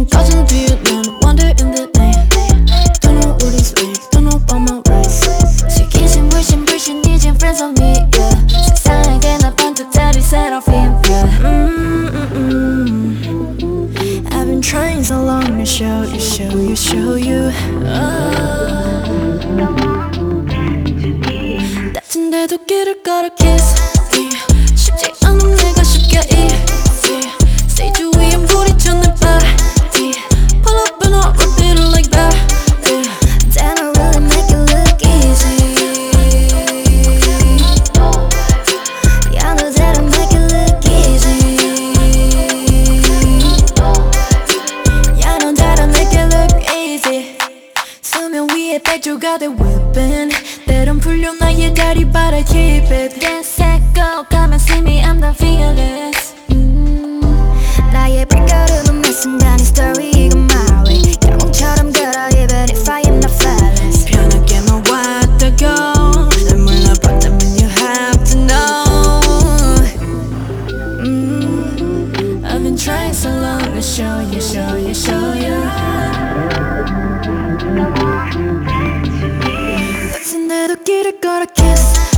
꺼진 뒤에 난 wander in the night. Don't know what is real, don't know about my rights. 시기심 불신 이젠 friends of me, yeah. 세상에게 나 반짝다리 seraphim, yeah. I've been trying so long to show you. 다친데도 길을 걸어 kiss. 쉽지 않은 내가 쉽게 easy. Stage 위엔 부딪혔는 body. Pull up and I'll repeat it like that. Then I really make it look easy. Yeah, no, that I make it look easy. Yeah, no, that I make it look easy. 수면 위에 백조가 돼 whipping. 때론 풀려 나의 다리 but I keep it. Yes, let go. Come and see me, I'm the fearless. 나의 발걸음은 매 순간의 story 이건 my way. 영웅처럼 걸어 even if I am not flawless. 편하게 너와 왔다고 날 몰라봤다면 you have to know. I've been trying so long to show you. 다친데도 길을 걸어 kiss.